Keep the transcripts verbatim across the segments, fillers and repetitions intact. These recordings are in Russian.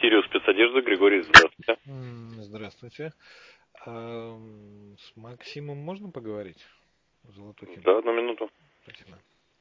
Сириус спецодежда, Григорий, здравствуйте. Здравствуйте. А с Максимом можно поговорить? Золотухин. Да, одну минуту. Спасибо.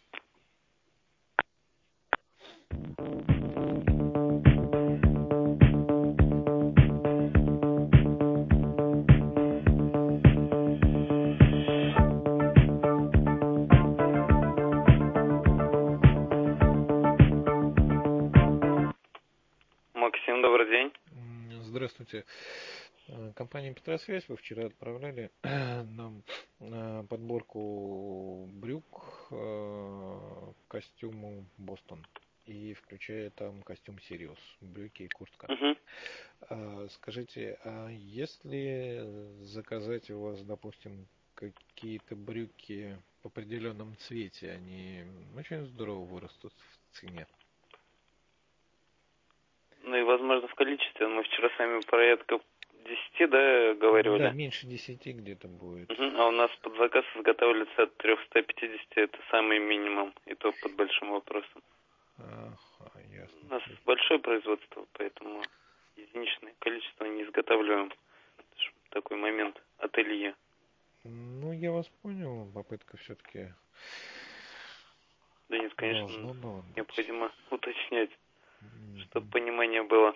Максим, добрый день. Здравствуйте. Компания Петросвязь, вы вчера отправляли нам подборку брюк к костюму Бостон. И включая там костюм Сириус, брюки и куртка. Угу. Скажите, а если заказать у вас, допустим, какие-то брюки в определенном цвете, они очень здорово вырастут в цене? Ну и, возможно, в количестве. Мы вчера с вами порядка десяти, да, говорили? Да, меньше десяти где-то будет. Угу. А у нас под заказ изготавливается от триста пятьдесят, это самый минимум, и то под большим вопросом. Ага, ясно. У нас большое производство, поэтому единичное количество не изготавливаем. Это ж такой момент ателье. Ну, я вас понял, попытка все-таки. Да нет, конечно, должно было быть. Необходимо уточнять, Mm-hmm. чтобы понимание было.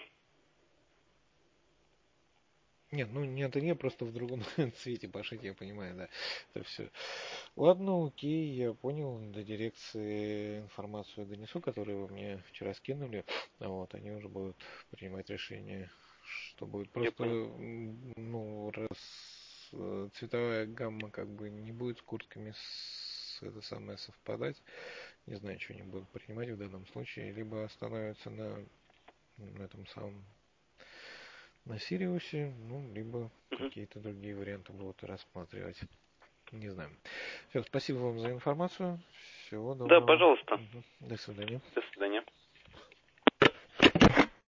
Нет, ну не ателье, просто в другом цвете пошить, я понимаю, да. Это все. Ладно, окей, я понял. До дирекции информацию донесу, которую вы мне вчера скинули. Вот, они уже будут принимать решение, что будет. Просто, ну, раз цветовая гамма как бы не будет с куртками с, это самое совпадать, не знаю, что они будут принимать в данном случае, либо остановятся на, на этом самом на Сириусе, ну, либо Угу. какие-то другие варианты будут рассматривать. Не знаю. Все, спасибо вам за информацию. Всего доброго. Да, пожалуйста. Угу. До свидания. До свидания.